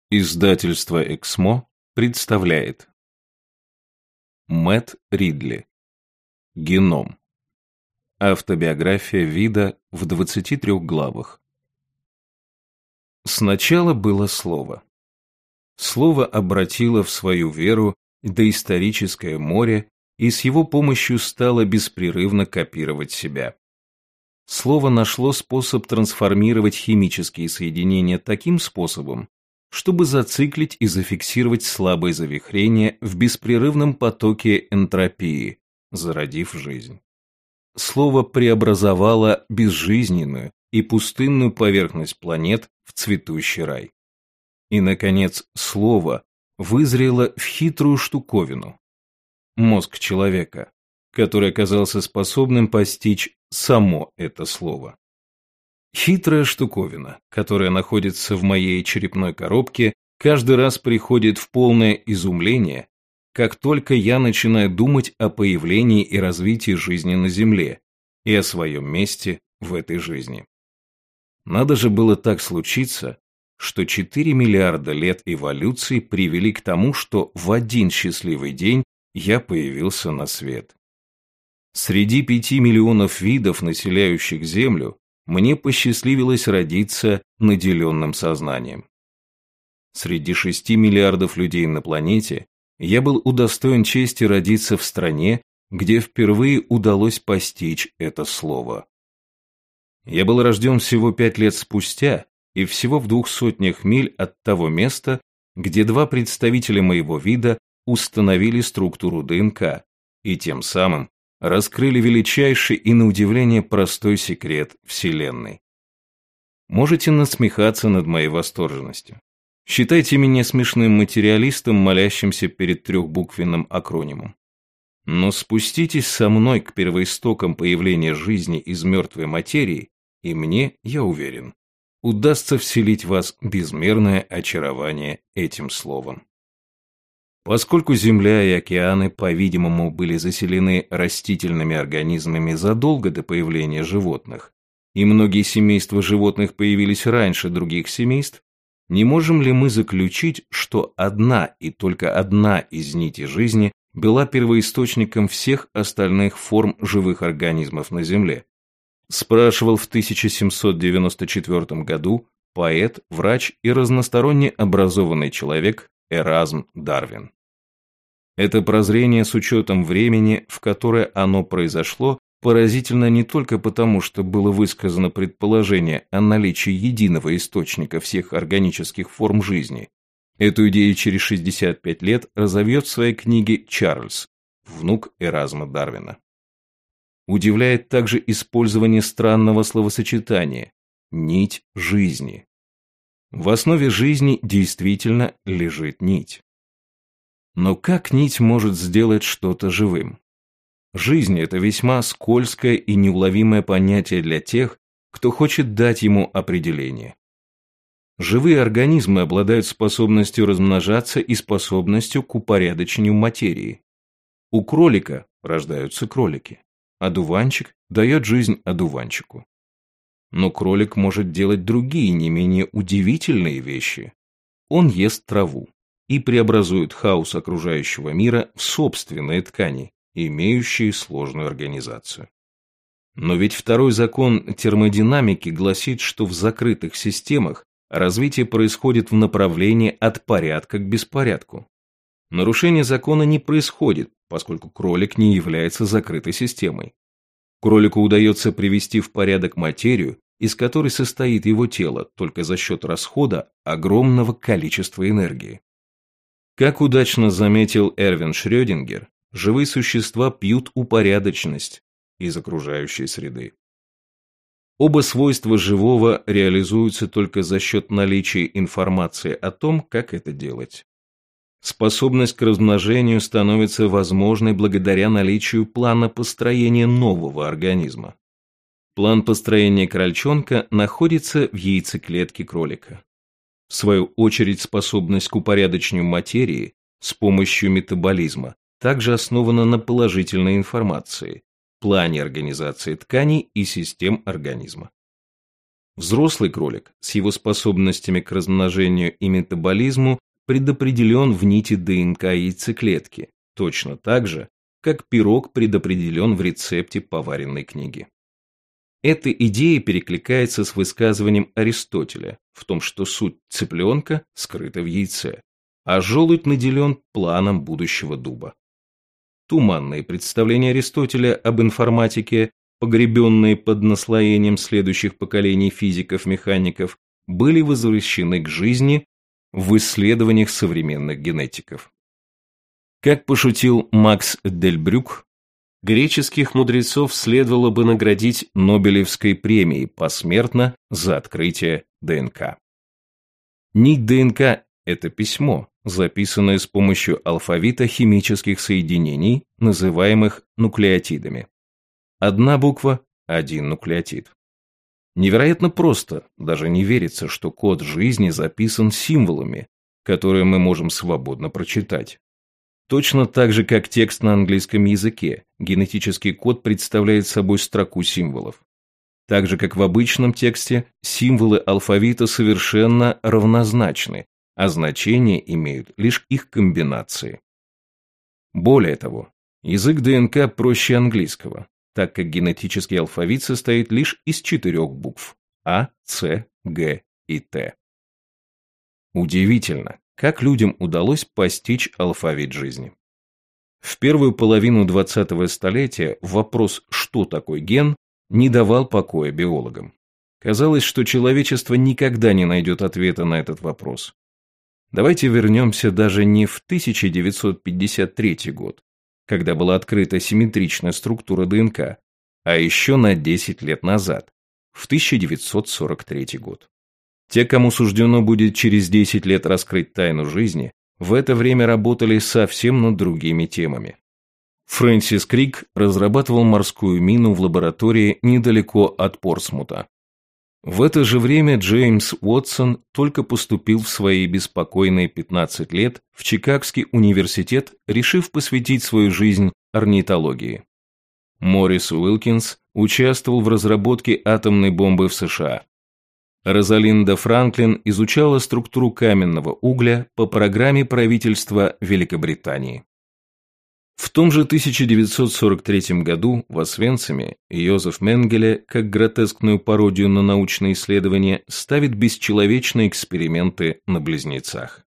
Издательство «Эксмо» представляет Мэтт Ридли. Геном. Автобиография вида в 23 главах. Сначала было слово. Слово обратило в свою веру доисторическое море и с его помощью стало беспрерывно копировать себя. Слово нашло способ трансформировать химические соединения таким способом, чтобы зациклить и зафиксировать слабые завихрения в беспрерывном потоке энтропии, зародив жизнь. Слово преобразовало безжизненную и пустынную поверхность планет в цветущий рай. И, наконец, слово вызрело в хитрую штуковину – мозг человека, который оказался способным постичь само это слово. Хитрая штуковина, которая находится в моей черепной коробке, каждый раз приходит в полное изумление, как только я начинаю думать о появлении и развитии жизни на Земле и о своем месте в этой жизни. Надо же было так случиться, что 4 миллиарда лет эволюции привели к тому, что в один счастливый день я появился на свет. Среди 5 миллионов видов, населяющих Землю, мне посчастливилось родиться наделенным сознанием. Среди 6 миллиардов людей на планете я был удостоен чести родиться в стране, где впервые удалось постичь это слово. Я был рожден всего 5 лет спустя и всего в 200 миль от того места, где 2 представителя моего вида установили структуру ДНК и тем самым раскрыли величайший и, на удивление, простой секрет Вселенной. Можете насмехаться над моей восторженностью. Считайте меня смешным материалистом, молящимся перед трехбуквенным акронимом. Но спуститесь со мной к первоистокам появления жизни из мертвой материи, и мне, я уверен, удастся вселить в вас безмерное очарование этим словом. Поскольку Земля и океаны, по-видимому, были заселены растительными организмами задолго до появления животных, и многие семейства животных появились раньше других семейств, не можем ли мы заключить, что одна и только одна из нитей жизни была первоисточником всех остальных форм живых организмов на Земле? Спрашивал в 1794 году поэт, врач и разносторонне образованный человек Эразм Дарвин. Это прозрение с учетом времени, в которое оно произошло, поразительно не только потому, что было высказано предположение о наличии единого источника всех органических форм жизни. Эту идею через 65 лет разовьет в своей книге Чарльз, внук Эразма Дарвина. Удивляет также использование странного словосочетания «нить жизни». В основе жизни действительно лежит нить. Но как нить может сделать что-то живым? Жизнь – это весьма скользкое и неуловимое понятие для тех, кто хочет дать ему определение. Живые организмы обладают способностью размножаться и способностью к упорядочению материи. У кролика рождаются кролики, одуванчик дает жизнь одуванчику. Но кролик может делать другие, не менее удивительные вещи. Он ест траву и преобразует хаос окружающего мира в собственные ткани, имеющие сложную организацию. Но ведь второй закон термодинамики гласит, что в закрытых системах развитие происходит в направлении от порядка к беспорядку. Нарушение закона не происходит, поскольку кролик не является закрытой системой. Кролику удается привести в порядок материю, из которой состоит его тело, только за счет расхода огромного количества энергии. Как удачно заметил Эрвин Шрёдингер, живые существа пьют упорядоченность из окружающей среды. Оба свойства живого реализуются только за счет наличия информации о том, как это делать. Способность к размножению становится возможной благодаря наличию плана построения нового организма. План построения крольчонка находится в яйцеклетке кролика. В свою очередь, способность к упорядочению материи с помощью метаболизма также основана на положительной информации, плане организации тканей и систем организма. Взрослый кролик с его способностями к размножению и метаболизму предопределен в нити ДНК яйцеклетки, точно так же, как пирог предопределен в рецепте поваренной книги. Эта идея перекликается с высказыванием Аристотеля в том, что суть цыпленка скрыта в яйце, а желудь наделен планом будущего дуба. Туманные представления Аристотеля об информатике, погребенные под наслоением следующих поколений физиков-механиков, были возвращены к жизни в исследованиях современных генетиков. Как пошутил Макс Дельбрюк, греческих мудрецов следовало бы наградить Нобелевской премией посмертно за открытие ДНК. Нить ДНК – это письмо, записанное с помощью алфавита химических соединений, называемых нуклеотидами. Одна буква – один нуклеотид. Невероятно просто, даже не верится, что код жизни записан символами, которые мы можем свободно прочитать. Точно так же, как текст на английском языке, генетический код представляет собой строку символов. Так же, как в обычном тексте, символы алфавита совершенно равнозначны, а значения имеют лишь их комбинации. Более того, язык ДНК проще английского, так как генетический алфавит состоит лишь из 4 букв А, С, Г и Т. Удивительно, как людям удалось постичь алфавит жизни. В первую половину 20-го столетия вопрос «что такое ген?» не давал покоя биологам. Казалось, что человечество никогда не найдет ответа на этот вопрос. Давайте вернемся даже не в 1953 год, когда была открыта симметричная структура ДНК, а еще на 10 лет назад, в 1943 год. Те, кому суждено будет через 10 лет раскрыть тайну жизни, в это время работали совсем над другими темами. Фрэнсис Крик разрабатывал морскую мину в лаборатории недалеко от Портсмута. В это же время Джеймс Уотсон только поступил в свои беспокойные 15 лет в Чикагский университет, решив посвятить свою жизнь орнитологии. Моррис Уилкинс участвовал в разработке атомной бомбы в США. Розалинда Франклин изучала структуру каменного угля по программе правительства Великобритании. В том же 1943 году в Освенциме Йозеф Менгеле, как гротескную пародию на научные исследования, ставит бесчеловечные эксперименты на близнецах.